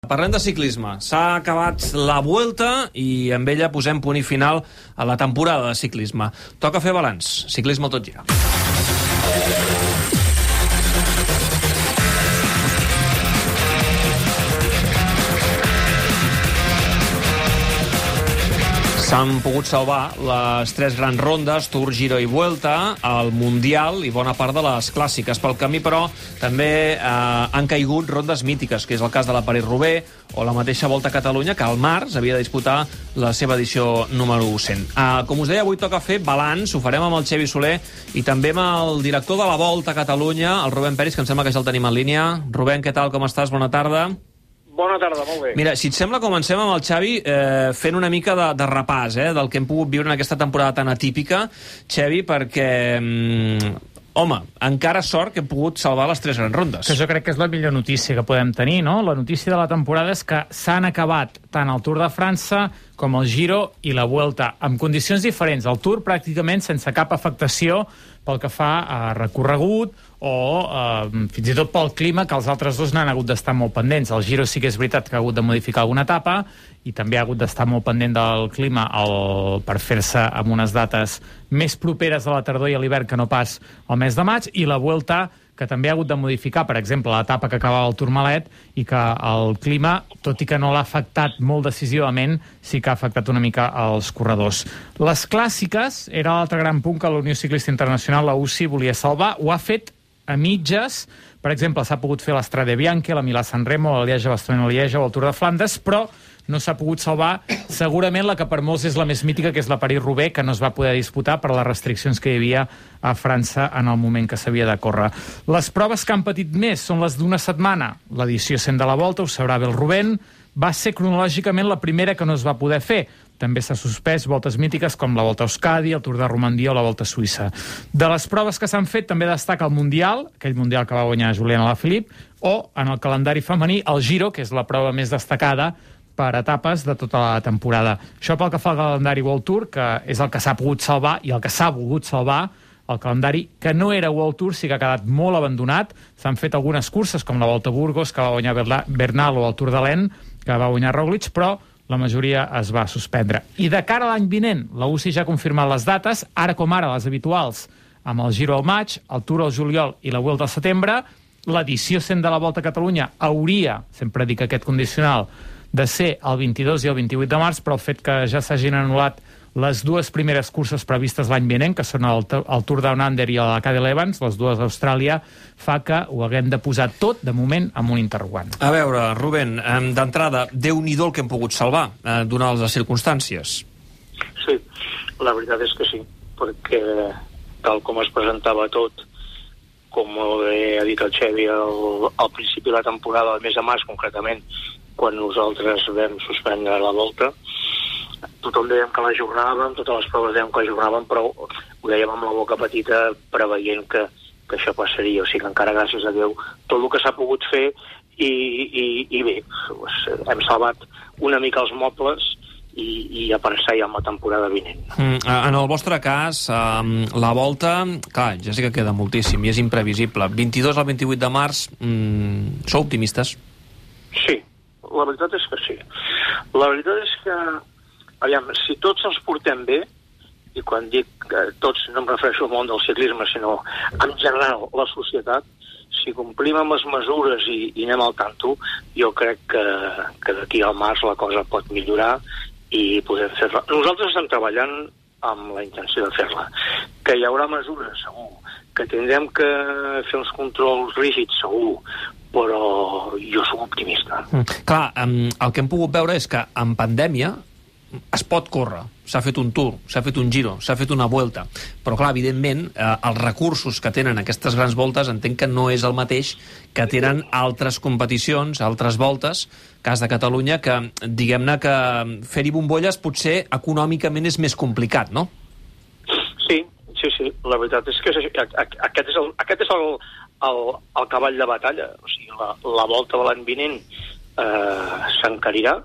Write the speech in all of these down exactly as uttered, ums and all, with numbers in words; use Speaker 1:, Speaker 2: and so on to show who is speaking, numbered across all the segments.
Speaker 1: Parlem de ciclisme. S'ha acabat la Vuelta i amb ella posem punt i final a la temporada de ciclisme. Toca fer balanç. Ciclisme al tot gira. S'han pogut salvar les tres grans rondes, Tour, Giro i Vuelta, el Mundial i bona part de les clàssiques. Pel camí, però, també eh, han caigut rondes mítiques, que és el cas de la París-Roubaix o la mateixa Volta a Catalunya, que al març havia de disputar la seva edició número cent. Eh, com us deia, avui toca fer balanç, ho farem amb el Xevi Soler i també amb el director de la Volta a Catalunya, el Rubén Peris, que em sembla que ja el tenim en línia. Rubén, què tal, com estàs? Bona tarda.
Speaker 2: Bona tarda, molt bé.
Speaker 1: Mira, si et sembla, comencem amb el Xavi eh, fent una mica de, de repàs eh, del que hem pogut viure en aquesta temporada tan atípica, Xavi, perquè, mm, home, encara sort que hem pogut salvar les tres grans rondes.
Speaker 3: Que jo crec que és la millor notícia que podem tenir, no? La notícia de la temporada és que s'han acabat tant el Tour de França com el Giro i la Vuelta, amb condicions diferents. El Tour pràcticament sense cap afectació pel que fa a recorregut o eh, fins i tot pel clima, que els altres dos n'han hagut d'estar molt pendents. El Giro sí que és veritat que ha hagut de modificar alguna etapa i també ha hagut d'estar molt pendent del clima el, per fer-se amb unes dates més properes a la tardor i a l'hivern que no pas al mes de maig, i la Vuelta, que també ha hagut de modificar, per exemple, l'etapa que acabava el Tourmalet, i que el clima, tot i que no l'ha afectat molt decisivament, sí que ha afectat una mica els corredors. Les clàssiques era l'altre gran punt que la Unió Ciclista Internacional, la U C I, volia salvar. Ho ha fet a mitges. Per exemple, s'ha pogut fer l'Strade Bianche, la Milà-San Remo, la Lieja-Bastogne-Lieja o el Tour de Flandes, però no s'ha pogut salvar segurament la que per molts és la més mítica, que és la París-Roubaix, que no es va poder disputar per les restriccions que hi havia a França en el moment que s'havia de córrer. Les proves que han patit més són les d'una setmana. L'edició cent de la Volta, ho sabrà bé el Rubén, va ser cronològicament la primera que no es va poder fer. També s'ha suspès voltes mítiques com la Volta a Euskadi, el Tour de Romandia o la Volta a Suïssa. De les proves que s'han fet també destaca el Mundial, aquell Mundial que va guanyar Julián Alaphilippe, o en el calendari femení el Giro, que és la prova més destacada per etapes de tota la temporada. Això pel que fa al calendari World Tour, que és el que s'ha pogut salvar i el que s'ha volgut salvar. El calendari, que no era World Tour, sí que ha quedat molt abandonat. S'han fet algunes curses, com la Volta a Burgos, que va guanyar Bernal, o el Tour de l'Ain, que va guanyar Roglic, però la majoria es va suspendre. I de cara a l'any vinent, la U C I ja ha confirmat les dates, ara com ara les habituals, amb el Giro al maig, el Tour al juliol i la Vuelta al setembre. L'edició cent de la Volta a Catalunya hauria, sempre dic aquest condicional, de ser el vint-i-dos i el vint-i-vuit de març, però el fet que ja s'hagin anul·lat les dues primeres curses previstes l'any vinent, que són el, el Tour Down Under i la Cadel Evans, les dues d'Austràlia, fa que ho haguem de posar tot, de moment, amb un interrogant.
Speaker 1: A veure, Rubén, d'entrada, Déu-n'hi-do el que hem pogut salvar, eh, donades les circumstàncies.
Speaker 2: Sí, la veritat és que sí, perquè tal com es presentava tot, com ha dit el Xevi al, al principi de la temporada, al mes de març concretament, quan nosaltres vam suspendre la Volta, tothom dèiem que la jornàvem, totes les proves dèiem que la jornàvem, però ho dèiem amb la boca petita, preveient que, que això passaria. O sigui que encara, gràcies a Déu, tot el que s'ha pogut fer i, i, i bé, hem salvat una mica els mobles i, i a pensar ja en la temporada vinent.
Speaker 1: Mm, en el vostre cas, eh, la Volta, clar, ja sé que queda moltíssim i és imprevisible. vint-i-dos al vint-i-vuit de març, mm, sou optimistes?
Speaker 2: Sí, la veritat és que sí. La veritat és que, aviam, si tots els portem bé, i quan dic eh, tots no em refereixo al món del ciclisme, sinó en general la societat, si complim amb les mesures i, i anem al tanto, jo crec que, que d'aquí al març la cosa pot millorar i podem fer-la. Nosaltres estem treballant amb la intenció de fer-la. Que hi haurà mesures, segur. Que tindrem que fer uns controls rígids, segur, però jo soc optimista.
Speaker 1: Mm. Clar, um, el que hem pogut veure és que en pandèmia es pot córrer. S'ha fet un Tour, s'ha fet un Giro, s'ha fet una Vuelta. Però, clar, evidentment, eh, els recursos que tenen aquestes grans voltes entenc que no és el mateix que tenen altres competicions, altres voltes, cas de Catalunya, que, diguem-ne, que fer-hi bombolles potser econòmicament és més complicat, no?
Speaker 2: Sí, sí, sí. La veritat és que aquest és el, aquest és el, el, el cavall de batalla. O sigui, la, la Volta de l'any vinent eh, s'encarirà,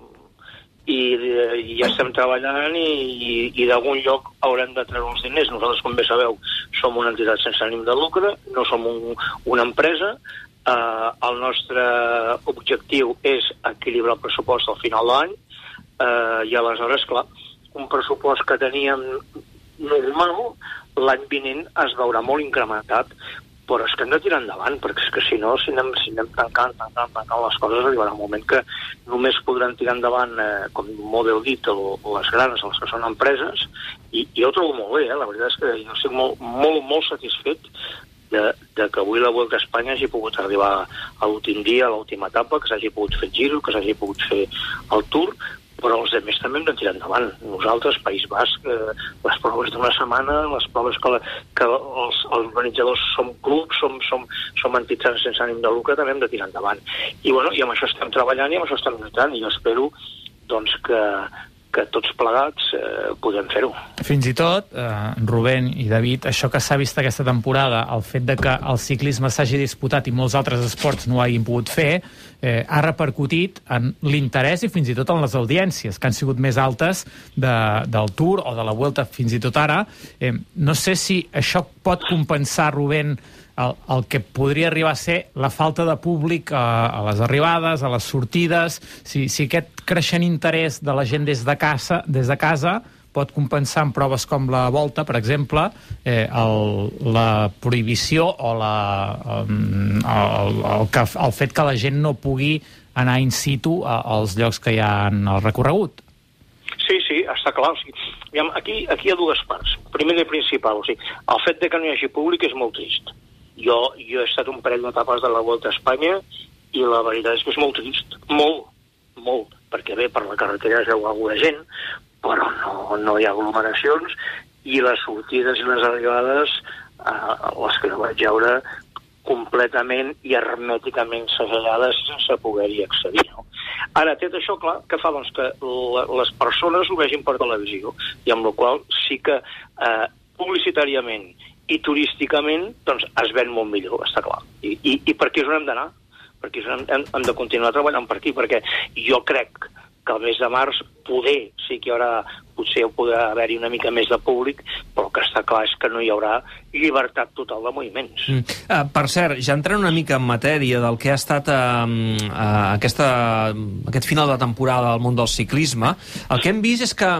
Speaker 2: i, i ja estem treballant i, i, i d'algun lloc haurem de treure uns diners. Nosaltres, com bé sabeu, som una entitat sense ànim de lucre, no som un, una empresa, Uh, el nostre objectiu és equilibrar el pressupost al final de l'any, uh, i aleshores, clar, un pressupost que teníem normal, l'any vinent es veurà molt incrementat, però és que hem de tirar endavant, perquè és que si no, si anem, si anem tancant, tancant, tancant les coses, arribarà un moment que només podran tirar endavant, eh, com molt heu dit, les grans, les que són empreses, i, i jo ho trobo molt bé, eh? La veritat és que jo estic molt, molt, molt satisfet de, de que avui la Vuelta a Espanya hagi pogut arribar a l'últim dia, a l'última etapa, que s'hagi pogut fer el Giro, que s'hagi pogut fer el Tour, però els altres també hem de tirar endavant. Nosaltres, País Basc, eh, les proves d'una setmana, les proves que, la, que els, els organitzadors som clubs, som, som, som entitats sense ànim de lucre, també hem de tirar endavant. I, bueno, i amb això estem treballant i amb això estem lluitant, i jo espero doncs, que, que tots plegats eh, podem fer-ho.
Speaker 3: Fins i tot, eh, Rubén i David, això que s'ha vist aquesta temporada, el fet de que el ciclisme s'hagi disputat i molts altres esports no ho hagin pogut fer, eh, ha repercutit en l'interès i fins i tot en les audiències, que han sigut més altes de, del Tour o de la Vuelta fins i tot ara. Eh, no sé si això pot compensar, Rubén, el, el que podria arribar a ser la falta de públic a, a les arribades, a les sortides, si, si aquest creixent interès de la gent des de casa, des de casa pot compensar en proves com la Volta, per exemple, eh, el, la prohibició o la, el, el, el, que, el fet que la gent no pugui anar in situ a, als llocs que hi ha en el recorregut.
Speaker 2: Sí, sí, està clar. O sigui, aquí, aquí hi ha dues parts. Primer i principal, o sigui, el fet de que no hi hagi públic és molt trist. Jo, jo he estat un parell d'etapes de la Volta a Espanya i la veritat és que és molt trist. Molt, molt. Perquè bé, per la carretera es veu alguna gent, però no, no hi ha aglomeracions, i les sortides i les arribades, eh, les que jo vaig veure, completament i hermèticament segellades sense poder-hi accedir. No? Ara, tot això, clar, que fa? Doncs que la, les persones ho vegin per televisió, i amb la qual sí que eh, publicitàriament i turísticament doncs, es ven molt millor, està clar. I, i, i per aquí és on hem d'anar, perquè hem, hem, hem de continuar treballant per aquí, perquè jo crec que el mes de març poder, sí que hi haurà, potser podrà haver-hi una mica més de públic, però que està clar és que no hi haurà llibertat total de moviments.
Speaker 1: Mm. Uh, per cert, ja entrant una mica en matèria del que ha estat uh, uh, aquesta, aquest final de temporada al món del ciclisme, el que hem vist és que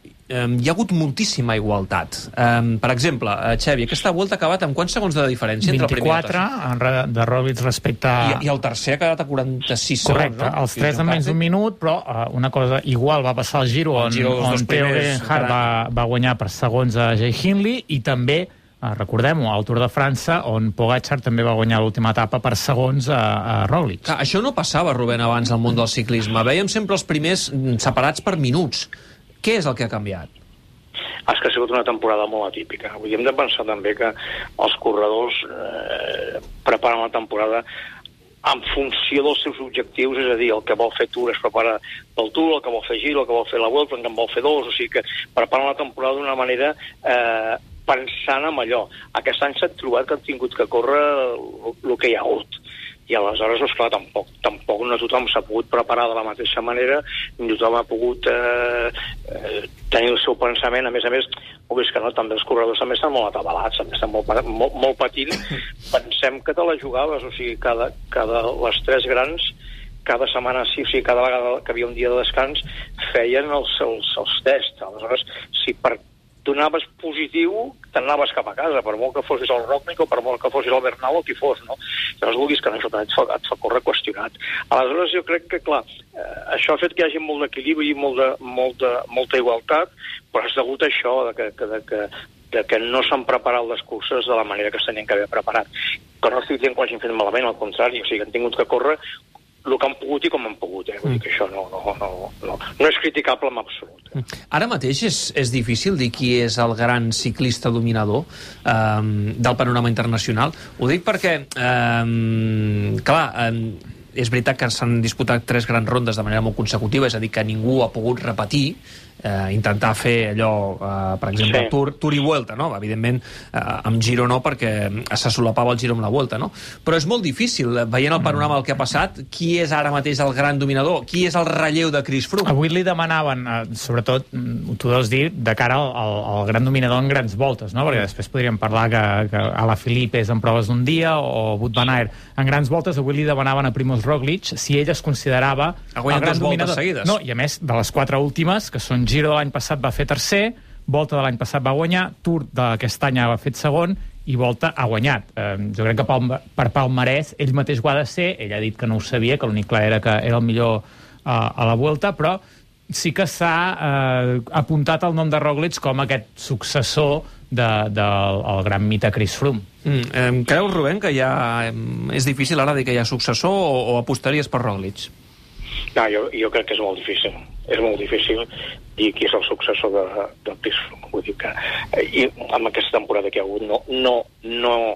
Speaker 1: Um, hi ha hagut moltíssima igualtat. Um, per exemple, uh, Xavi, aquesta volta ha acabat amb quants segons de diferència entre el primer i el tercer?
Speaker 3: vint-i-quatre de Roglic respecte a...
Speaker 1: I, I el tercer ha quedat a quaranta-sis
Speaker 3: Correcte,
Speaker 1: segons, no?
Speaker 3: Els tres en menys d'un minut, però uh, una cosa igual va passar al Giro, on,
Speaker 1: Giro,
Speaker 3: on Theo Gegenhardt va, va guanyar per segons a Jay Hindley, i també, uh, recordem-ho, al Tour de França, on Pogačar també va guanyar l'última etapa per segons a, a Roglic.
Speaker 1: Clar, això no passava, Rubén, abans al món del ciclisme. Veiem sempre els primers separats per minuts. Què és el que ha canviat?
Speaker 2: És que ha sigut una temporada molt atípica. Avui hem de pensar també que els corredors eh, preparen la temporada en funció dels seus objectius, és a dir, el que vol fer Tour es prepara pel Tour, el que vol fer Giro, el que vol fer la Vuelta, el que en vol fer dos, o sigui que preparen la temporada d'una manera eh, pensant en allò. Aquest any s'ha trobat que han tingut que córrer el que hi ha hagut. I aleshores, esclar, tampoc, tampoc no tothom s'ha pogut preparar de la mateixa manera, ni tothom ha pogut eh, eh, tenir el seu pensament. A més a més, ho veus que no, també els corredors també estan molt atabalats, també estan molt, molt, molt patint. Pensem que te la jugaves, o sigui, cada, cada, les tres grans, cada setmana, sí, o sigui, cada vegada que havia un dia de descans, feien els, els, els tests. Aleshores, si per donaves positiu, t'anaves cap a casa, per molt que fossis el Roglic o per molt que fossis el Bernal o qui fos, no? Llavors vulguis que no, això et fa, et fa córrer qüestionat. Aleshores jo crec que, clar, eh, això ha fet que hi hagi molt d'equilibri i molt de, molt de, molta igualtat, però és degut a això, de que, que, de que, de que no s'han preparat les curses de la manera que s'havien d'haver preparat. Que no estic dient que ho hagin fet malament, al contrari, o sigui, han tingut que córrer el que han pogut i com han pogut, eh? Vull dir que això no, no, no, no, no és criticable en absolut. Eh?
Speaker 1: Ara mateix és, és difícil dir qui és el gran ciclista dominador um, del panorama internacional. Ho dic perquè, um, clar, um, és veritat que s'han disputat tres grans rondes de manera molt consecutiva, és a dir, que ningú ha pogut repetir, eh, intentar fer allò, eh, per exemple,
Speaker 2: Sí.
Speaker 1: Tour, Tour i Vuelta, no? Evidentment, eh, amb Giro no, perquè se solapava el Giro amb la Vuelta, no? Però és molt difícil, veient el panorama del que ha passat, qui és ara mateix el gran dominador? Qui és el relleu de Chris Froome?
Speaker 3: Avui li demanaven, eh, sobretot, mm, tu deus dir, de cara al, al, al gran dominador en grans voltes, no? Perquè després podríem parlar que, que Alaphilippe és en proves d'un dia o Wout van Aert en grans voltes. Avui li demanaven a Primož Roglic si ell es considerava
Speaker 1: Ha guanyat
Speaker 3: el gran
Speaker 1: dues voltes
Speaker 3: dominador.
Speaker 1: seguides.
Speaker 3: No, i a més, de les quatre últimes, que són Giro de l'any passat va fer tercer, Volta de l'any passat va guanyar, Tour d'aquest any ha fet segon i Volta ha guanyat. Eh, jo crec que pel, per palmarès ell mateix ho ha de ser, ell ha dit que no ho sabia, que l'únic clar era que era el millor eh, a la Vuelta, però sí que s'ha eh, apuntat el nom de Roglic com aquest successor del de, de, gran mite Chris Froome.
Speaker 1: Mm, eh, creus, Rubén, que ja eh, és difícil ara dir que hi ha successor o, o apostaries per Roglic?
Speaker 2: No, jo, jo crec que és molt difícil. És molt difícil dir qui és el successor de, de Chris Froome. Vull dir que eh, i amb aquesta temporada que hi ha hagut no, no, no,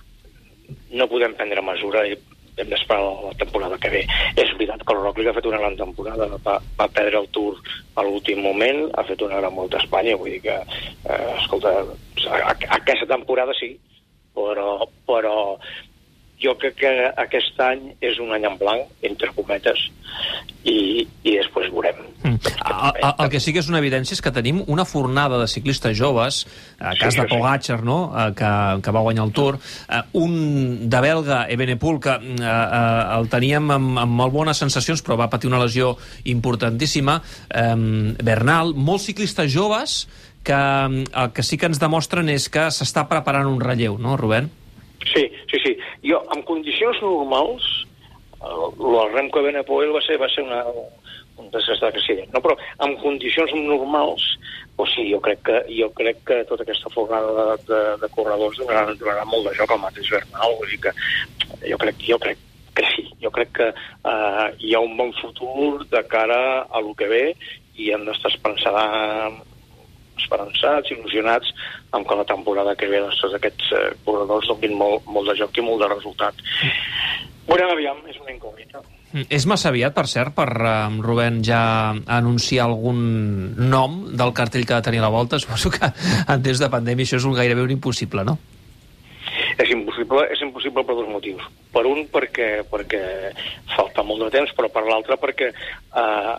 Speaker 2: no podem prendre mesura i hem d'esperar la, la temporada que ve. És veritat que el Roglic ha fet una gran temporada, va, va perdre el Tour a l'últim moment, ha fet una gran volta a Espanya, vull dir que, eh, escolta, a, a, aquesta temporada sí, però, però jo crec que aquest any és un any en blanc, entre cometes, i, i després veurem.
Speaker 1: Mm. El, el, el que sí que és una evidència és que tenim una fornada de ciclistes joves, a cas
Speaker 2: Sí,
Speaker 1: de
Speaker 2: sí.
Speaker 1: Pogačar, no? Eh, que, que va guanyar el Tour, eh, un de belga, Evenepoel, que eh, eh, el teníem amb, amb molt bones sensacions, però va patir una lesió importantíssima, eh, Bernal, molts ciclistes joves que el que sí que ens demostren és que s'està preparant un relleu, no, Rubén?
Speaker 2: Sí, sí, sí. Jo, en condicions normals, el, el Remco Evenepoel va ser, va ser una, un desastre accident, no? Però en condicions normals, o sigui, jo crec que, jo crec que tota aquesta forrada de, de, de corredors donarà, donarà molt de joc al mateix Bernal, vull dir que jo crec, jo crec que sí, jo crec que uh, hi ha un bon futur de cara a lo que ve i hem d'estar esperançats, esperançats, il·lusionats amb que la temporada que ve doncs, tots aquests eh, corredors donin molt, molt de joc i molt de resultat. Veurem aviam, és una incògnita.
Speaker 1: És massa aviat, per cert, per um, Rubén ja anunciar algun nom del cartell que ha de tenir la Volta. Suposo que en temps de pandèmia això és un gairebé un impossible, no?
Speaker 2: És impossible, és impossible per dos motius. Per un, perquè, perquè falta molt de temps, però per l'altre perquè eh,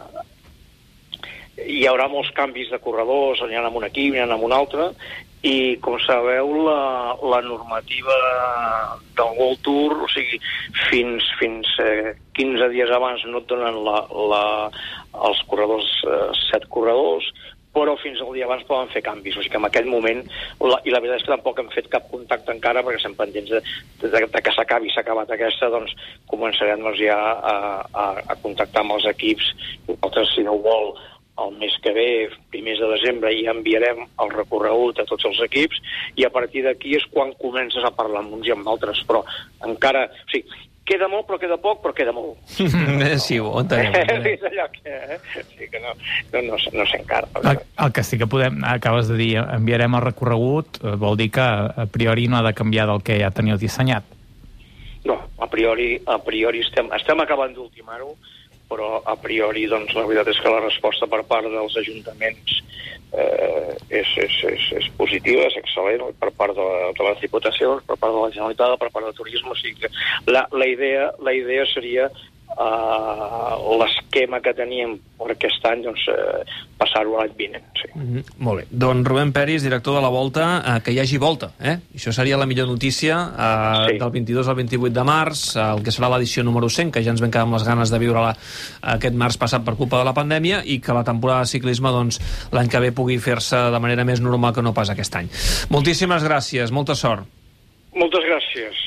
Speaker 2: hi haurà molts canvis de corredors, n'hi ha amb un equip, n'hi ha amb un altre, i com sabeu la, la normativa del World Tour, o sigui, fins, fins eh, quinze dies abans no et donen la, la, els corredors, eh, set corredors, però fins al dia abans poden fer canvis, o sigui que en aquell moment, la, i la veritat és que tampoc hem fet cap contacte encara perquè estem pendents de, de, de, de que s'acabi, s'ha acabat aquesta, doncs començarem doncs, ja a, a, a contactar amb els equips, i nosaltres, si no ho vol, el mes que ve, primers de desembre, ja enviarem el recorregut a tots els equips i a partir d'aquí és quan comences a parlar amb uns i amb altres, però encara... O sigui, queda molt, però queda poc, però queda molt.
Speaker 1: Sí, ho entenem.
Speaker 2: És allò que... Sí, que no, no, no, sé, no sé encara.
Speaker 3: El, el que sí que podem, acabes de dir, enviarem el recorregut, eh, vol dir que a priori no ha de canviar del que ja teniu dissenyat.
Speaker 2: No, a priori, a priori estem, estem acabant d'ultimar-ho, però a priori doncs, la veritat és que la resposta per part dels ajuntaments eh, és, és, és, és positiva, és excel·lent, per part de, de les diputacions, per part de la Generalitat, per part de Turisme, o sigui que la, la, idea, la idea seria eh, l'esquema que teníem per aquest any, doncs, eh, passar-ho l'any vinent. Sí.
Speaker 1: Mm -hmm. Molt bé. Doncs Rubén Peris, director de la Volta, eh, que hi hagi Volta, eh? Això seria la millor notícia eh,
Speaker 2: sí.
Speaker 1: del vint-i-dos al vint-i-vuit de març, el que serà l'edició número cent, que ja ens vam quedar amb les ganes de viure-la aquest març passat per culpa de la pandèmia, i que la temporada de ciclisme doncs, l'any que ve pugui fer-se de manera més normal que no pas aquest any. Moltíssimes gràcies, molta sort.
Speaker 2: Moltes gràcies.